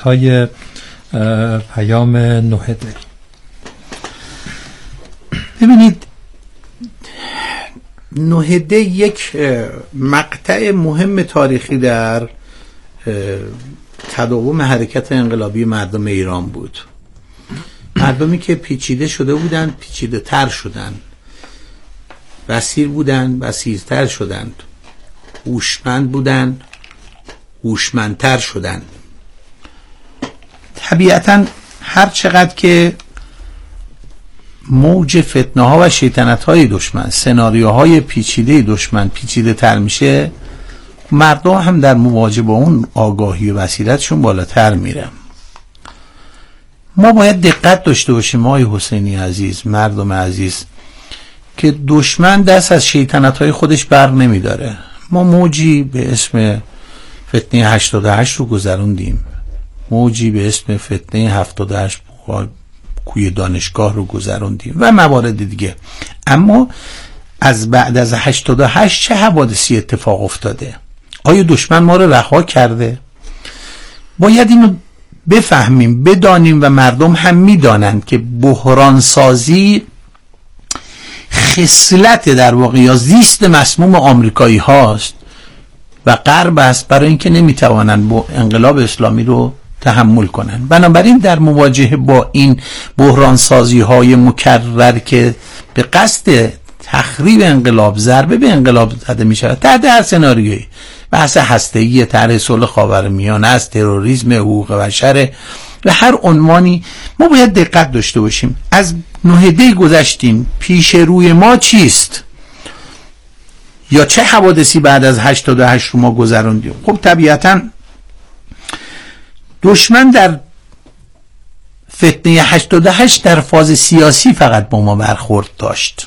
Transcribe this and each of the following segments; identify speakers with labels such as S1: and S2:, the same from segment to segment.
S1: های پیام 9 دی.
S2: ببینید 9 دی یک مقطع مهم تاریخی در تداوم حرکت انقلابی مردم ایران بود. مردمی که پیچیده شده بودند پیچیده تر شدند، بصیر بودند بصیرتر شدند، هوشمند بودند هوشمندتر شدند. طبیعتاً هر چقدر که موج فتنه ها و شیطنت های دشمن، سناریوهای پیچیده دشمن پیچیده تر میشه، مردم هم در مواجهه با اون آگاهی و بصیرتشون بالاتر میره. ما باید دقت داشته باشیم آقای حسینی عزیز، مردم عزیز، که دشمن دست از شیطنت های خودش بر نمیداره. ما موجی به اسم فتنه 88 رو گذروندیم، موجی به اسم فتنه 78 کوی دانشگاه رو گذروندیم و موارد دیگه. اما از بعد از 88 چه حوادثی اتفاق افتاده؟ آیا دشمن ما رو رها کرده؟ باید اینو بفهمیم، بدانیم و مردم هم میدانند که بحران سازی خصلت در واقع یا زیست مسموم آمریکایی هاست و غرب است، برای اینکه نمیتوانند با انقلاب اسلامی رو تحمل کنن. بنابراین در مواجهه با این بحران سازی های مکرر که به قصد تخریب انقلاب، ضربه به انقلاب زده می شود تحت هر سناریویی، بحث هسته‌ای، طرح صلح خاورمیانه است، تروریسم، حقوق بشر و هر عنوانی، ما باید دقت داشته باشیم. از 9 دی گذشتیم، پیش روی ما چیست یا چه حوادثی بعد از 88 رو ما گذروندیم؟ خب طبیعتاً دشمن در فتنه 88 در فاز سیاسی فقط با ما برخورد داشت.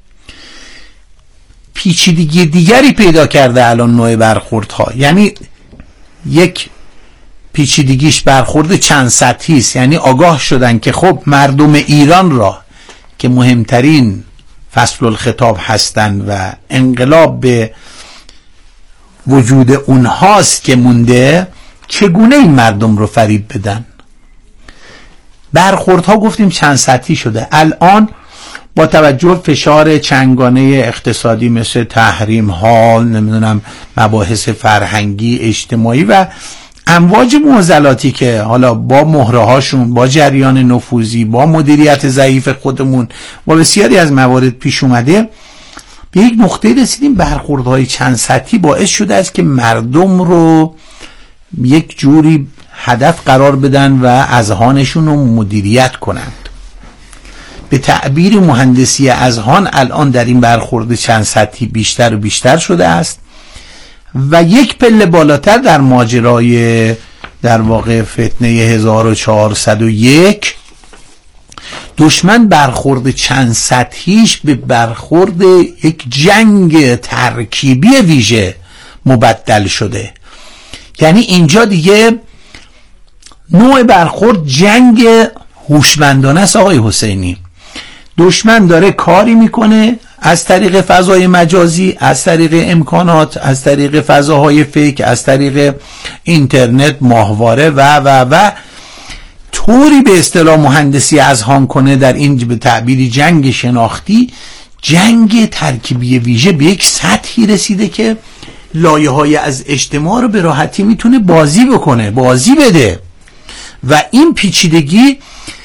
S2: پیچیدگی دیگری پیدا کرده الان نوع برخوردها، یعنی یک پیچیدگیش برخورد چند سطحی است. یعنی آگاه شدن که خب مردم ایران را که مهمترین فصل الخطاب هستند و انقلاب به وجود اونهاست که مونده، چگونه این مردم رو فریب بدن؟ برخوردها گفتیم چند سطحی شده. الان با توجه فشار چنگانه اقتصادی مثل تحریم ها، نمیدونم مباحث فرهنگی اجتماعی و امواج معضلاتی که حالا با مهره هاشون، با جریان نفوذی، با مدیریت ضعیف خودمون، با بسیاری از موارد پیش اومده، به یک نقطه رسیدیم. برخوردهای چند سطحی باعث شده است که مردم رو یک جوری هدف قرار بدن و اذهانشون رو مدیریت کنند. به تعبیر مهندسی اذهان الان در این برخورد چند سطحی بیشتر و بیشتر شده است و یک پله بالاتر در ماجرای در واقع فتنه 1401 دشمن برخورد چند سطحیش به برخورد یک جنگ ترکیبی ویژه مبدل شده. یعنی اینجا دیگه نوع برخورد جنگ هوشمندانه است آقای حسینی. دشمن داره کاری میکنه از طریق فضای مجازی، از طریق امکانات، از طریق فضاهای فیک، از طریق اینترنت، ماهواره و طوری به اصطلاح مهندسی اذهان کنه در این به تعبیری جنگ شناختی، جنگ ترکیبی ویژه به یک سطحی رسیده که لایه‌های از اجتماع رو به راحتی میتونه بازی بکنه، بازی بده و این پیچیدگی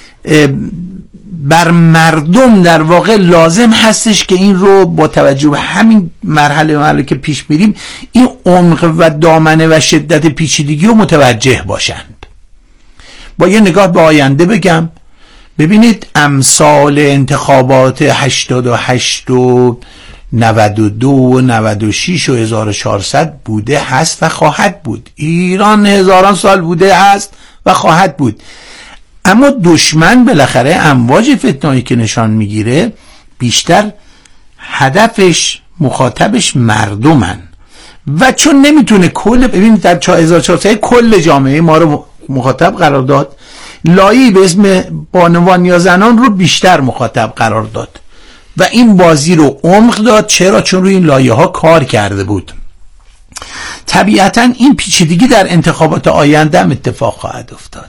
S2: بر مردم در واقع لازم هستش که این رو با توجه به همین مرحله که پیش میریم این عمق و دامنه و شدت پیچیدگی رو متوجه باشند. با یه نگاه به آینده بگم، ببینید امثال انتخابات 88 و 92 و 96 و 1400 بوده، هست و خواهد بود. ایران هزاران سال بوده، هست و خواهد بود. اما دشمن بالاخره امواج فتنه‌ای که نشان میگیره بیشتر هدفش مخاطبش مردمن و چون نمیتونه ببینید در 1400 کل جامعه ما رو مخاطب قرار داد، لایه‌ای به اسم بانوان یا زنان رو بیشتر مخاطب قرار داد و این بازی رو عمق داد. چرا؟ چون روی این لایه ها کار کرده بود. طبیعتا این پیچیدگی در انتخابات آینده هم اتفاق خواهد افتاد.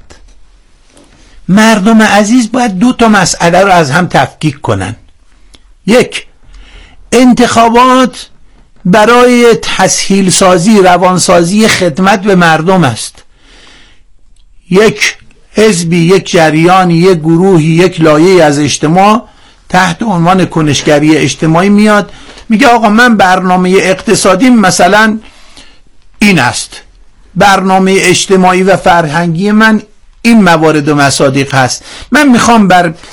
S2: مردم عزیز باید 2 مسئله رو از هم تفکیک کنن. 1، انتخابات برای تسهیل سازی، روانسازی خدمت به مردم است. یک حزبی، یک جریانی، یک گروهی، یک لایه از اجتماع تحت عنوان کنشگری اجتماعی میاد میگه آقا من برنامه اقتصادی مثلا این است، برنامه اجتماعی و فرهنگی من این موارد و مصادیق هست، من میخوام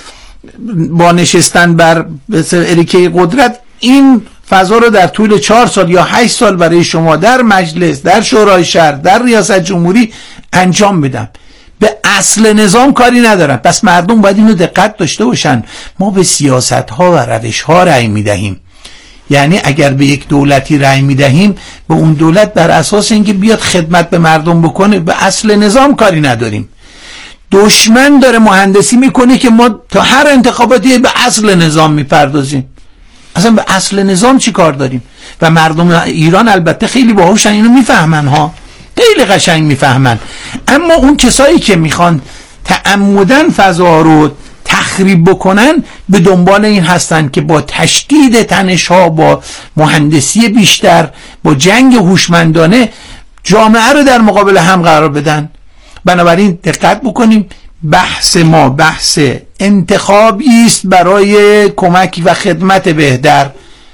S2: با نشستن بر اریکه قدرت این فضا رو در طول 4 سال یا 8 سال برای شما در مجلس، در شورای شهر، در ریاست جمهوری انجام بدم. به اصل نظام کاری ندارم. پس مردم باید اینو دقت داشته باشن. ما به سیاست ها و روش ها رأی میدهیم. یعنی اگر به یک دولتی رأی میدهیم، به اون دولت بر اساس اینکه بیاد خدمت به مردم بکنه، به اصل نظام کاری نداریم. دشمن داره مهندسی میکنه که ما تا هر انتخاباتی به اصل نظام میپردازیم. اصلا به اصل نظام چی کار داریم؟ و مردم ایران البته خیلی باهوشن، اینو میفهمن ها، خیلی قشنگ میفهمن. اما اون کسایی که میخوان تعمدن فضا رو تخریب بکنن، به دنبال این هستن که با تشدید تنش‌ها، با مهندسی بیشتر، با جنگ هوشمندانه جامعه رو در مقابل هم قرار بدن. بنابراین دقت بکنیم، بحث ما بحث انتخابی است برای کمک و خدمت بهتر.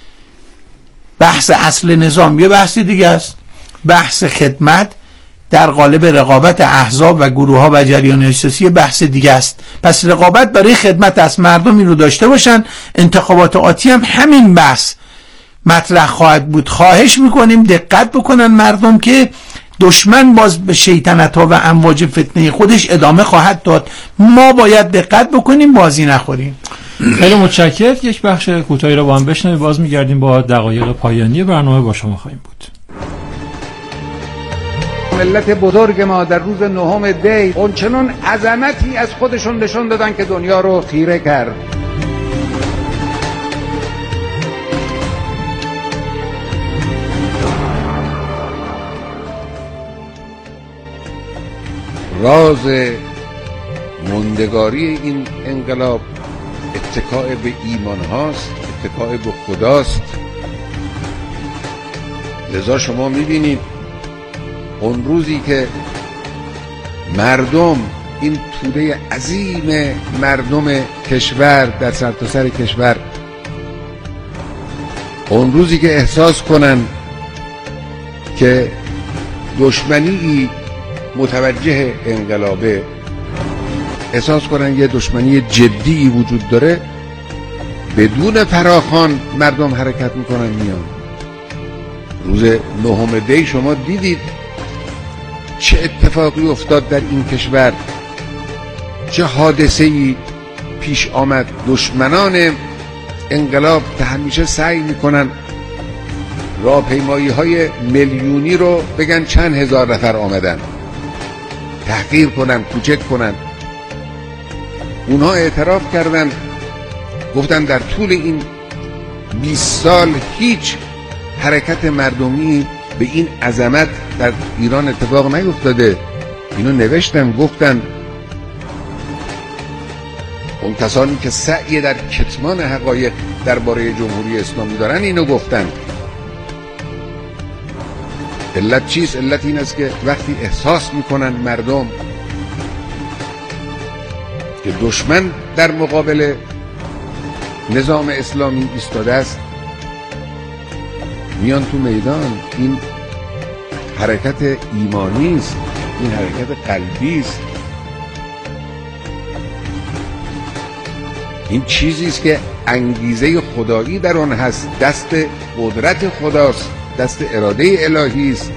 S2: بحث اصل نظام یه بحث دیگه است. بحث خدمت در قالب رقابت احزاب و گروه ها و جریان سیاسی بحث دیگه است. پس رقابت برای خدمت از مردم این رو داشته باشن. انتخابات آتی هم همین بحث مطرح خواهد بود. خواهش میکنیم دقت بکنن مردم که دشمن باز به شیطنت ها و امواج فتنه خودش ادامه خواهد داد. ما باید دقت بکنیم بازی نخوریم.
S1: خیلی متشکرم. یک بخش کوتاهی رو با هم بشنویم، باز میگردیم با دقایق پایانی برنامه با شما خواهیم بود.
S3: ملت بزرگ ما در روز 9 دی اونچنان عظمتی از خودشون نشون دادن که دنیا رو خیره کرد. راز موندگاری این انقلاب اتکاء به ایمان هاست، اتکاء به خداست. لذا شما میبینید اون روزی که مردم، این توده عظیم مردم کشور در سرتاسر کشور، اون روزی که احساس کنن که دشمنی متوجه انقلابه، احساس کنن یه دشمنی جدی وجود داره، بدون فراخوان مردم حرکت میکنن میان. روز 9 دی شما دیدید چه اتفاقی افتاد در این کشور، چه حادثه‌ای پیش آمد. دشمنان انقلاب که همیشه سعی میکنن راهپیمایی‌های میلیونی رو بگن چند هزار نفر آمدن، تحقیر کنن، کوچک کنن. اونها اعتراف کردن، گفتن در طول این 20 سال هیچ حرکت مردمی به این عظمت در ایران اتفاق نیفتاده. اینو نوشتن، گفتن. اون کسانی که سعی در کتمان حقایق درباره جمهوری اسلامی دارن اینو گفتن. علت چیست؟ علت این است که وقتی احساس میکنن مردم که دشمن در مقابل نظام اسلامی ایستاده است، میان تو میدان. این حرکت ایمانی است، این حرکت قلبی است، این چیزی است که انگیزه خدایی در آن هست، دست قدرت خداست، دست اراده الهی است،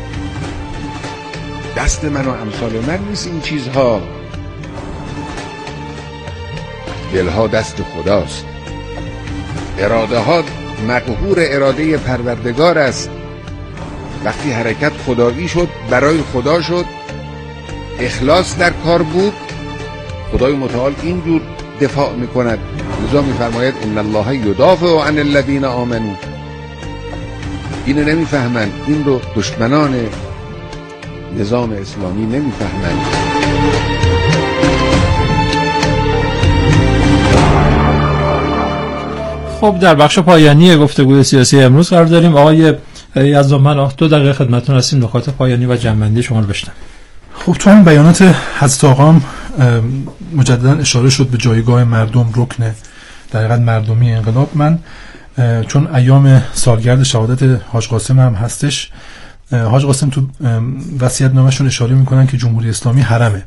S3: دست من و امثال من نیست. این چیزها، دلها دست خداست، اراده ها مقهور اراده پروردگار است. وقتی حرکت خدایی شد، برای خدا شد، اخلاص در کار بود، خدای متعال اینجور دفاع میکند. لذا میفرماید ان الله یدافع عن الذین آمنوا. اینو نمیفهمن، این رو دشمنان نظام اسلامی نمیفهمن.
S1: خب در بخش پایانی گفتگوی سیاسی امروز قرار داریم. آقای یزدانمند 2 دقیقه خدمتتون هستیم، نکات پایانی و جنبندی شما رو بشنویم.
S4: خب تو این بیانات حضرت آقا مجددا اشاره شد به جایگاه مردم، رکن در حقیقت مردمی انقلاب. من چون ایام سالگرد شهادت حاج قاسم هم هستش، حاج قاسم تو وصیت‌نامه‌شون اشاره میکنن که جمهوری اسلامی حرمه.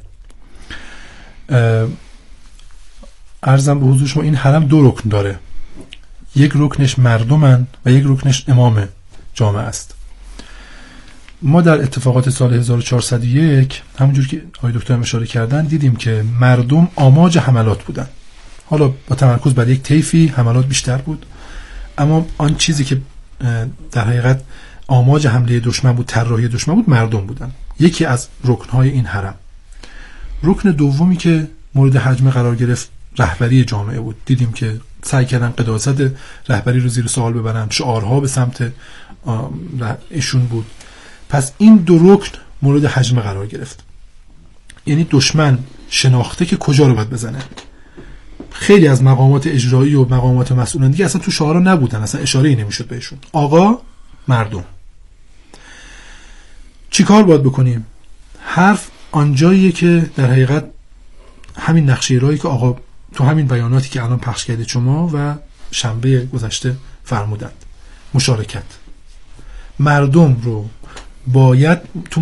S4: عرضم به حضور شما این حرم 2 رکن داره، یک رکنش مردمن و یک رکنش امام جامعه است. ما در اتفاقات سال 1401 همونجور که آقای دکتر اشاره کردن دیدیم که مردم آماج حملات بودن. حالا با تمرکز بر یک طیفی حملات بیشتر بود، اما آن چیزی که در حقیقت آماج حمله دشمن بود، طراحی دشمن بود، مردم بودن. یکی از رکنهای این حرم. رکن دومی که مورد هجمه قرار گرفت رهبری جامعه بود. دیدیم که سعی کردن قداست رهبری رو زیر سوال ببرن، شعارها به سمت ایشون بود. پس این 2 رکن مورد هجمه قرار گرفت. یعنی دشمن شناخته که کجا رو باید بزنه. خیلی از مقامات اجرایی و مقامات مسئولان دیگه اصلا تو شعارها نبودن، اصلا اشاره‌ای نمیشد بهشون. آقا، مردم. چی کار باید بکنیم؟ حرف آنجاییه که در حقیقت همین نقشه رایی که آقا تو همین بیاناتی که الان پخش کردید شما و شنبه گذشته فرمودند، مشارکت. مردم رو باید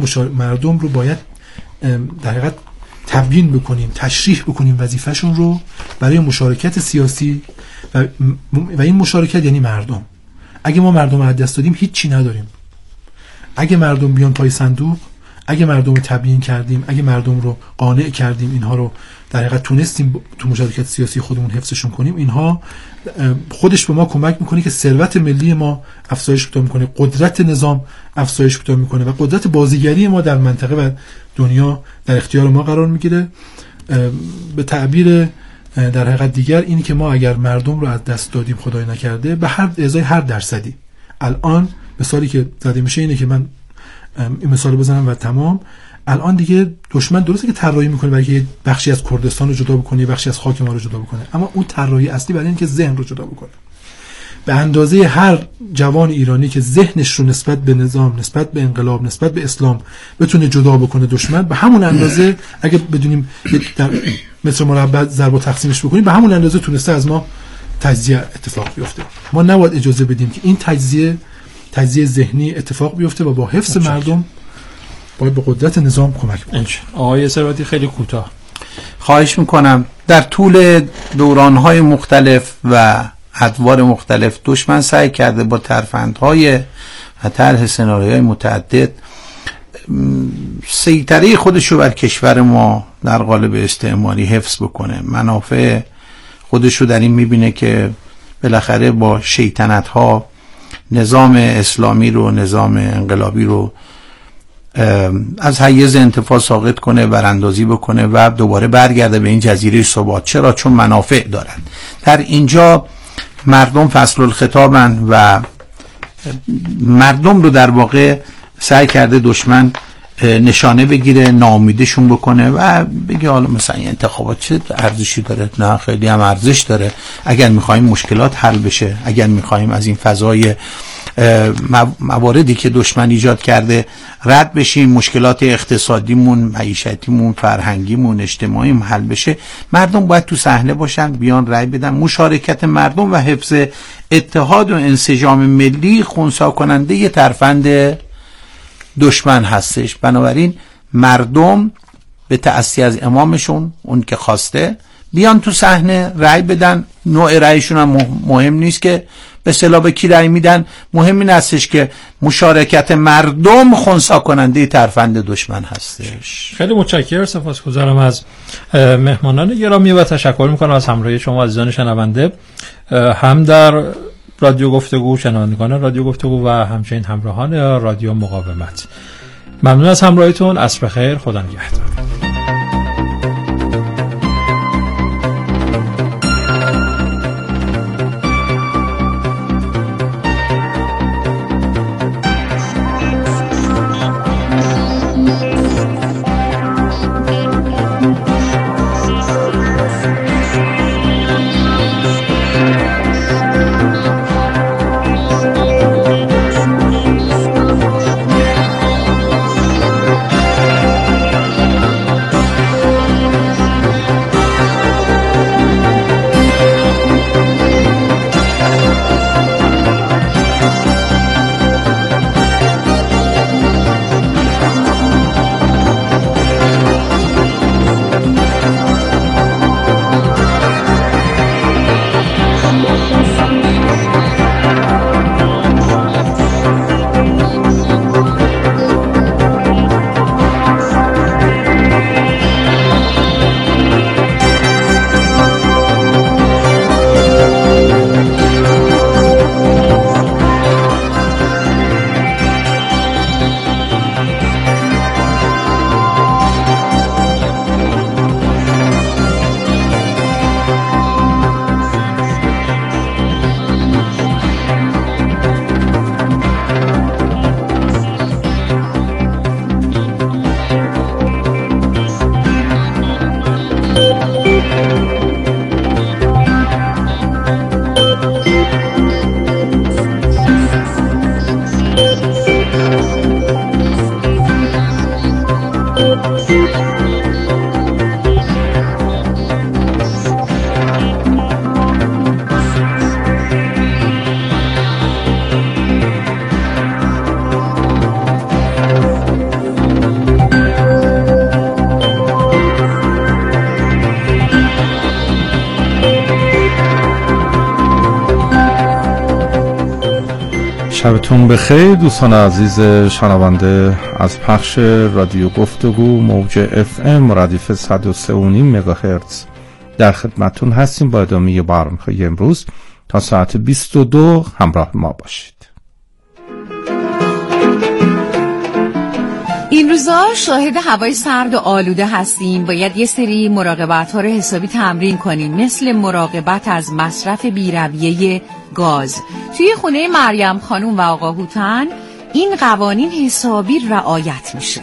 S4: در حقیقت تبیین بکنیم، تشریح بکنیم وظیفه‌شون رو برای مشارکت سیاسی و این مشارکت یعنی مردم. اگه ما مردم رو از دست دادیم هیچی نداریم. اگه مردم بیان پای صندوق، اگه مردم رو تبیین کردیم، اگه مردم رو قانع کردیم، اینها رو در حقیقت تونستیم تو مشارکت سیاسی خودمون حفظشون کنیم، اینها خودش به ما کمک میکنه که ثروت ملی ما افزایش پیدا میکنه، قدرت نظام افزایش پیدا میکنه و قدرت بازیگری ما در منطقه و دنیا در اختیار ما قرار میگیره. به تعبیر در حقیقت دیگر اینی که ما اگر مردم رو از دست دادیم، خدای نکرده، به هر ازای هر درصدی، الان مثالی که زده میشه اینه که من این مثال بزنم و تمام. الان دیگه دشمن درسته که طراحی میکنه برای که بخشی از کردستان رو جدا بکنه، بخشی از خاک ما رو جدا بکنه، اما اون طراحی اصلی برای اینکه ذهن رو جدا بکنه. به اندازه هر جوان ایرانی که ذهنش رو نسبت به نظام، نسبت به انقلاب، نسبت به اسلام بتونه جدا بکنه دشمن، به همون اندازه اگه بدونیم در متر مربع ضرب و تقسیمش بکنیم، به همون اندازه تونسته از ما تجزیه اتفاق بیفته. ما نباید اجازه بدیم که این تجزیه ذهنی اتفاق بیفته و با حفظ مردم باید به قدرت نظام کمک بکنیم.
S1: آقای ثروتی خیلی کوتاه.
S2: خواهش میکنم. در طول دورانهای مختلف و ادوار مختلف دشمن سعی کرده با ترفندهای و طرح سناریوهای متعدد سیطره خودش رو بر کشور ما در قالب استعماری حفظ بکنه. منافع خودش رو در این میبینه که بالاخره با شیطنت‌ها نظام اسلامی رو، نظام انقلابی رو از حیز انتفاع ساقط کنه، براندازی بکنه و دوباره برگرده به این جزیره ثبات. چرا؟ چون منافع دارن. در اینجا مردم فصل الخطابن و مردم رو در واقع سعی کرده دشمن نشانه بگیره، ناامیدشون بکنه و بگه حالا مثلا این انتخابات چه ارزشی داره؟ نه، خیلی هم ارزش داره. اگر میخوایم مشکلات حل بشه، اگر میخوایم از این فضای مواردی که دشمن ایجاد کرده رد بشیم، مشکلات اقتصادیمون، معیشتیمون، فرهنگیمون، اجتماعیمون حل بشه، مردم باید تو صحنه باشن، بیان رأی بدن. مشارکت مردم و حفظ اتحاد و انسجام ملی خنثی کننده یه ترفند دشمن هستش. بنابراین مردم به تأسی از امامشون، اون که خواسته، بیان تو صحنه رأی بدن. نوع رأیشون هم مهم نیست که به اصطلاح به کی رأی میدن، مهم این هستش که مشارکت مردم خنثی کننده ترفند دشمن هستش.
S1: خیلی متشکرم، سپاسگزارم از مهمانان گرامی و تشکر میکنم از همراهی شما عزیزان شنونده، هم در رادیو گفتگو، شنوندگان رادیو گفتگو و همچنین همراهان رادیو مقاومت. ممنون از همراهیتون. عصر بخیر، خدا نگهدار.
S5: شبتون بخیر دوستان عزیز شنونده از پخش رادیو گفتگو موج FM ردیف 103.5 مگاهرتز در خدمتون هستیم. با ادامه برنامه امروز تا ساعت 22 همراه ما باشید.
S6: این روزا شاهد هوای سرد و آلوده هستیم. باید یه سری مراقبت‌ها رو حسابی تمرین کنیم، مثل مراقبت از مصرف بی‌رویه گاز. توی خونه مریم خانوم و آقا هوتن این قوانین حسابی رعایت میشه.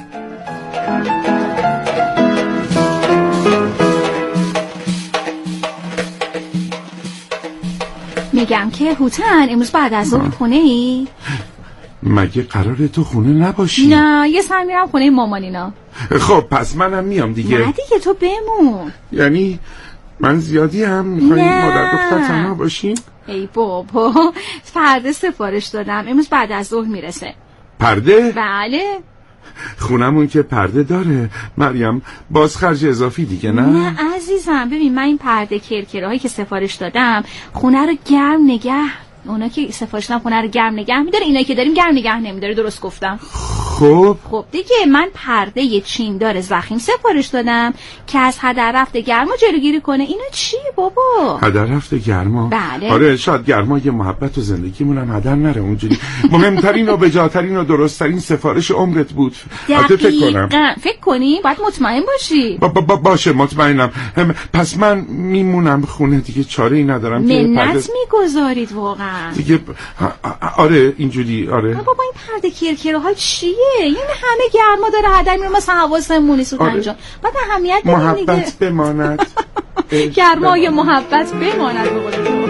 S7: میگم که هوتن امروز بعد از ظهر خونه ای؟
S8: مگه قراره تو خونه نباشی؟
S7: نه، یه سر میرم خونه مامانینا.
S8: خب پس منم میام دیگه.
S7: نه دیگه، تو بمون.
S8: یعنی من زیادی هم میخوایی مادر دختر تنها باشیم؟
S7: ای بابا، پرده سفارش دادم، امروز بعد از ظهر میرسه.
S8: پرده؟
S7: بله.
S8: خونمون که پرده داره مریم، باز خرج اضافی دیگه نه؟
S7: نه عزیزم، ببین من این پرده کرکره هایی که سفارش دادم خونه رو گرم نگه، اونا که سفارش دادم خونه رو گرم نگه میداره، اینا که داریم گرم نگه نمیداره. درست گفتم؟ خب دیگه من پرده یه چیندار ضخیم سفارش دادم که از هدر رفت گرما جلوگیری کنه. اینا چیه بابا؟
S8: هدر رفت گرما؟
S7: بله.
S8: آره، شاید گرمای محبت و زندگیمون هم هدر نره اونجوری. مهمترین و بجاترین و درستترین سفارش عمرت بود.
S7: دقیقاً. فکر کنی؟ باید مطمئن باشی.
S8: باشه مطمئنم. پس من میمونم خونه دیگه، چاره ای ندارم.
S7: منت میگذارید واقعا
S8: دیگه. آره اینجوری. آره
S7: بابا این پرده کرکره ها چیه؟ یعنی همه گرما داره هدر میره، مثلا حواسمون نیست انجام. بعد اهمیت بدیم دیگه.
S8: محبت بماند.
S7: گرمای محبت بماند به قول تو.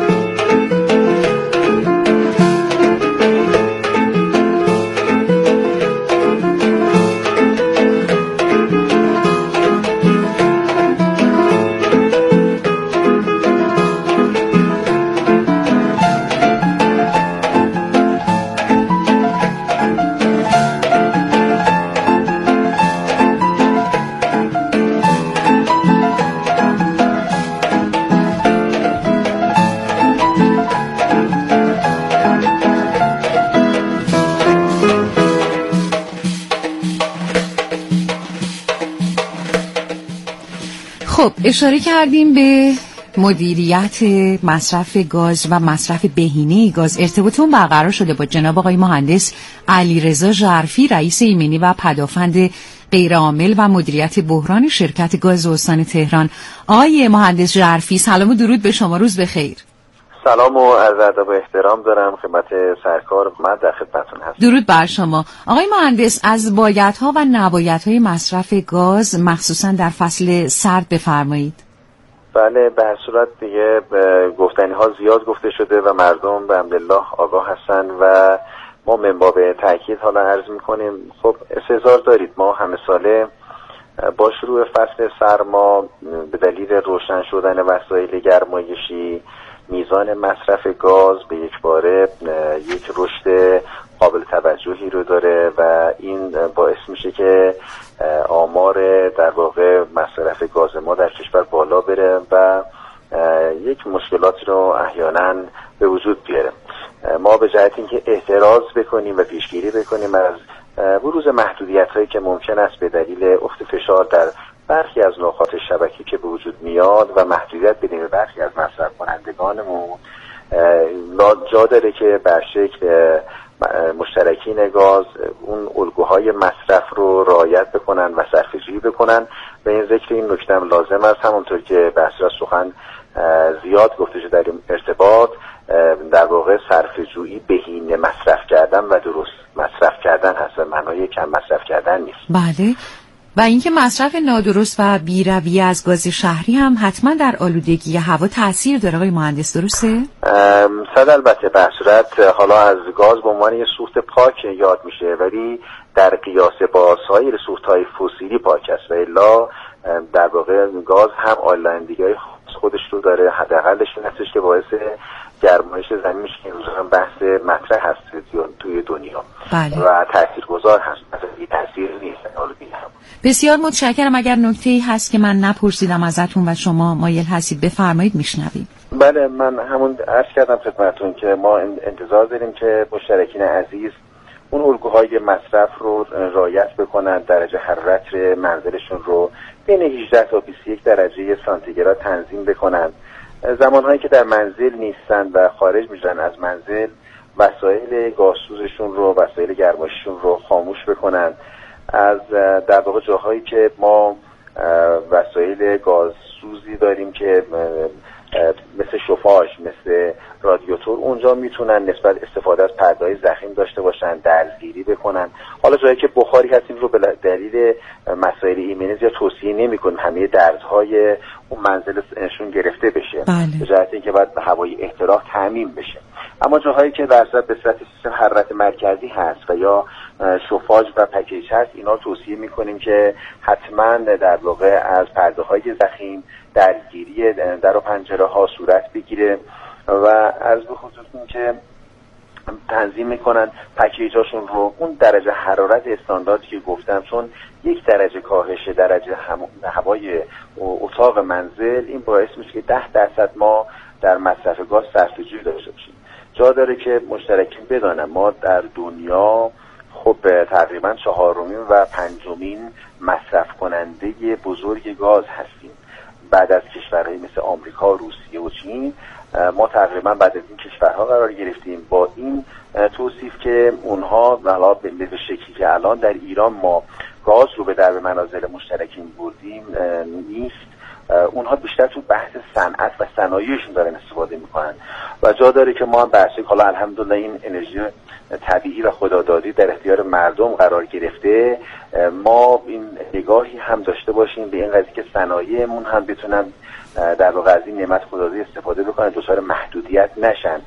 S6: خب اشاره کردیم به مدیریت مصرف گاز و مصرف بهینه گاز. ارتباطمون برقرار شده با جناب آقای مهندس علیرضا ژرفی، رئیس ایمنی و پدافند غیرعامل و مدیریت بحران شرکت گاز استان تهران. آقای مهندس ژرفی، سلام و درود به شما، روز بخیر.
S9: سلام و عرض ادب و احترام دارم خدمت سرکار، من در خدمتتون هستم.
S6: درود بر شما. آقای مهندس، از بایدها و نبایدهای مصرف گاز مخصوصا در فصل سرد بفرمایید.
S9: بله، به هر صورت دیگه گفتنی ها زیاد گفته شده و مردم به حمدالله آگاه هستن و ما من باب تاکید حالا عرض میکنیم. خب استحضار دارید، ما همه ساله با شروع فصل سرما به دلیل روشن شدن وسایل گرمایشی میزان مصرف گاز به یک باره یک رشد قابل توجهی رو داره و این باعث میشه که آمار در واقع مصرف گاز ما در کشور بالا بره و یک مشکلاتی رو احیانا به وجود بیاره. ما به جهت اینکه احتراز بکنیم و پیشگیری بکنیم از بروز محدودیت‌هایی که ممکن است به دلیل افت فشار در برخی از نقاط شبکه‌ای که به وجود میاد و محدودیت بدیم به برخی از مصرف کنندگانمون، جا داره که به شکل مشترکین گاز اون الگوهای مصرف رو رعایت بکنن و صرفه‌جویی بکنن. به این ذکر این نکته هم لازم است، همونطور که به صورت سخن زیاد گفته شده در این ارتباط، در واقع صرفه‌جویی بهینه مصرف کردن و درست مصرف کردن هست و معنای کم مصرف کردن نیست.
S6: بله. و اینکه مصرف نادرست و بی‌رویه از گاز شهری هم حتما در آلودگی هوا تاثیر داره آقای مهندس، درسته؟
S9: صد البته. به صورت حالا از گاز به عنوان یه سوخت پاک یاد میشه، ولی در قیاس با سایر سوخت‌های فسیلی پاک است و الا در واقع گاز هم آلودگی‌های خودش رو داره. حداقلش این هستش که باعث گرمایش زمین میشه که امروز هم بحث مطرح هست توی دنیا.
S6: بله.
S9: و تاثیرگذار هست، مثلا این تاثیر نیست.
S6: بسیار متشکرم. اگر نکته‌ای هست که من نپرسیدم ازتون و شما مایل هستید بفرمایید، میشنویم.
S9: بله، من همون عرض کردم خدمتتون که ما انتظار داریم که مشترکین عزیز اون الگوهای مصرف رو رعایت بکنن، درجه حرارت منزلشون رو بین 18 تا 21 درجه سانتیگراد تنظیم بکنن. زمانهایی که در منزل نیستن و خارج میشن از منزل، وسایل گازسوزشون رو، وسایل گرمایششون رو خاموش بکنن. از در واقع جاهایی که ما وسایل گازسوزی داریم که مثل شوفاژ، مثل رادیاتور، اونجا میتونن نسبت استفاده از پرده‌های ضخیم داشته باشن، درزگیری بکنن. حالا جایی که بخاری هستیم رو به دلیل مسائل ایمنی یا توصیه نمی‌کنیم همه درزهای اون منزلشون گرفته بشه، به جهت اینکه بعد هوای احتراق تامین بشه. اما جاهایی که به صورت سیستم حرارت مرکزی هست و یا شوفاژ و پکیج هست، اینا توصیه میکنیم که حتما در واقع از پرده‌های ضخیم درگیری در و پنجره ها صورت بگیره و از به خصوص این که تنظیم میکنن پکیجاشون رو اون درجه حرارت استانداردی که گفتم، چون 1 درجه کاهش درجه هوای اتاق منزل این باعث میشه که 10% ما در مصرف گاز صرفه‌جویی داشته باشیم. جا داره که مشترکین بدانن ما در دنیا خب تقریبا 4مین و 5مین مصرف کننده بزرگ گاز هستیم. بعد از کشورهای مثل آمریکا، روسیه و چین ما تقریبا بعد از این کشورها قرار گرفتیم. با این توصیف که اونها حالا به شکلی که الان در ایران ما گاز رو به درب منازل مشترکین بردیم نیست، اونها بیشتر تو بحث صنعت و صنایعشون دارن استفاده میکنن و جا داره که ما هم بحثی حالا الحمدلله این انرژی طبیعی و خدادادی در اختیار مردم قرار گرفته، ما این نگاهی هم داشته باشیم به این قضیه که صنایعمون هم بتونن در واقع از این نعمت خدادادی استفاده بکنن، دچار محدودیت نشن.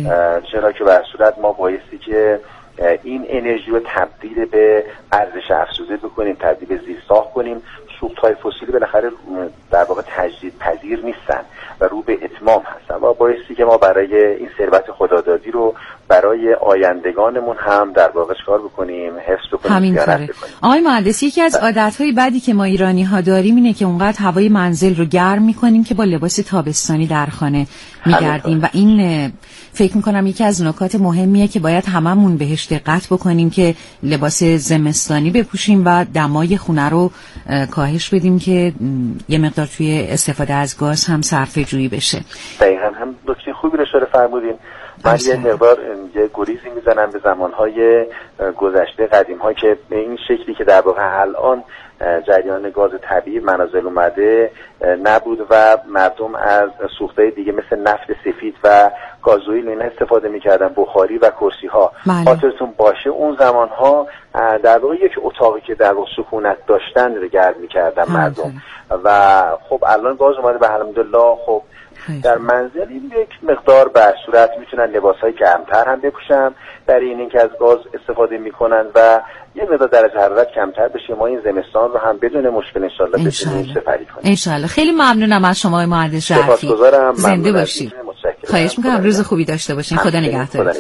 S9: چرا که به صورت ما بایستی که این انرژی رو تبدیل به ارزش افزوده بکنیم، تبدیل به زیرساخت کنیم. سوخت‌های فسیلی بالاخره در واقع تجدید پذیر نیستن و رو به اتمام هستن و بایستی که ما برای این ثروت خدادادی رو برای آیندگانمون هم در واقع چکار بکنیم، حفظ بکنیم،
S6: همین کاره. آقای مهندس، یکی از عادت‌های بدی که ما ایرانی‌ها داریم اینه که اونقدر هوای منزل رو گرم می‌کنیم که با لباس تابستانی در خانه می‌گردیم و این فکر می‌کنم یکی از نکات مهمیه که باید هممون بهش دقت بکنیم که لباس زمستانی بپوشیم و دمای خونه رو کاهش بدیم که یه مقدار توی استفاده از گاز هم صرفه‌جویی بشه.
S9: دقیقاً هم نکته خوبی رو اشاره فرمودین. من یه مقدار یه گریزی میزنم به زمانهای گذشته قدیم‌ها که به این شکلی که در واقع الان جریان گاز طبیعی منازل اومده نبود و مردم از سوختهای دیگه مثل نفت سفید و گازوئیل اینا استفاده میکردن، بخاری و کرسی‌ها. خاطرتون باشه اون زمانها در واقع یک اتاقی که در واقع سکونت داشتن رو گرم میکردن مردم و خب الان گاز اومده به الحمدلله. خب در منزل یک مقدار به صورت میتونن لباسهای گرمتر هم بپوشن برای اینکه از گاز استفاده میکنن و یه مقدار درجه حرارت کمتر بشه. ما این زمستان رو هم بدون مشکل انشالله بتونیم سپری کنیم.
S6: انشالله. خیلی ممنونم از شما مهندس رفیعی. زنده باشید. خواهش میکنم. روز خوبی داشته باشین. خدا نگهدار.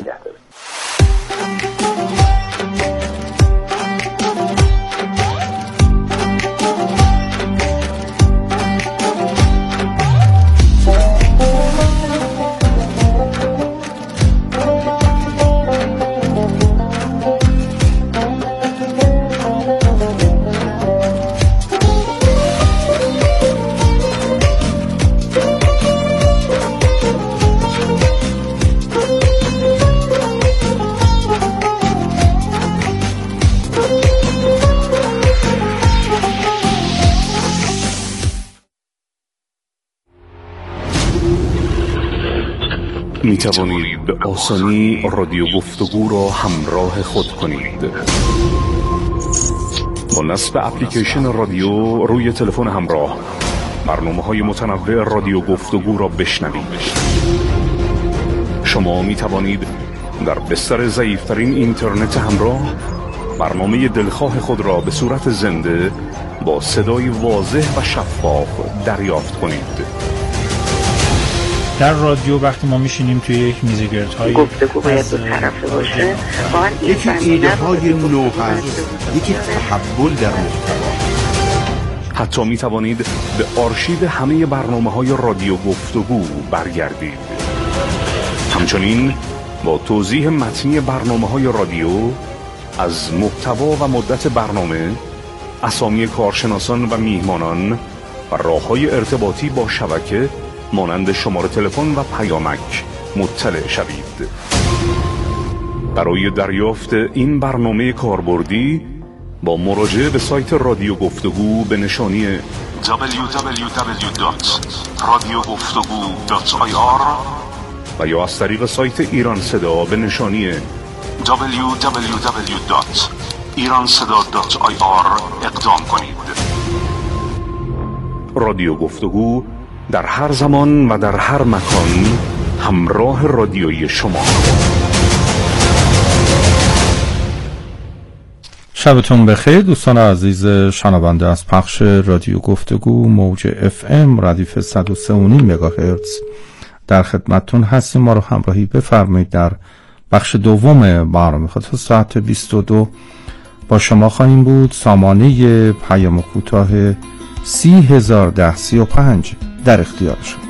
S10: می توانید به آسانی رادیو گفتگو را همراه خود کنید. با نصب اپلیکیشن رادیو روی تلفن همراه برنامه‌های متنوع رادیو گفتگو را بشنوید. شما می توانید در بستر ضعیف‌ترین اینترنت همراه برنامه دلخواه خود را به صورت زنده با صدای واضح و شفاف دریافت کنید.
S1: در رادیو وقتی ما میشینیم توی یک میزگردهای
S11: گفتگو باید دو طرفه باشه،
S12: یکی ایده های نو هست، یکی تحول در محتوا.
S10: حتی می توانید به آرشیو همه برنامه‌های رادیو گفتگو برگردید. همچنین با توضیح متنی برنامه‌های رادیو از محتوا و مدت برنامه، اسامی کارشناسان و میهمانان و راه‌های ارتباطی با شبکه مانند شماره تلفن و پیامک مطلع شوید. برای دریافت این برنامه کاربردی با مراجعه به سایت رادیو گفتگو به نشانی www.radiogoftogu.ir و یا از طریق سایت ایران صدا به نشانی www.iranseda.ir اقدام کنید. رادیو گفتگو در هر زمان و در هر مکان همراه رادیویی شما.
S5: شبتون بخیر دوستان عزیز شنونده از پخش رادیو گفتگو موج FM ردیف 103.5 مگاهرتز در خدمتتون هستیم. ما رو همراهی بفرمایید. در بخش دوم برنامه تا ساعت 22 با شما خواهیم بود. سامانه پیام کوتاه 30,01035 در اختیار شما.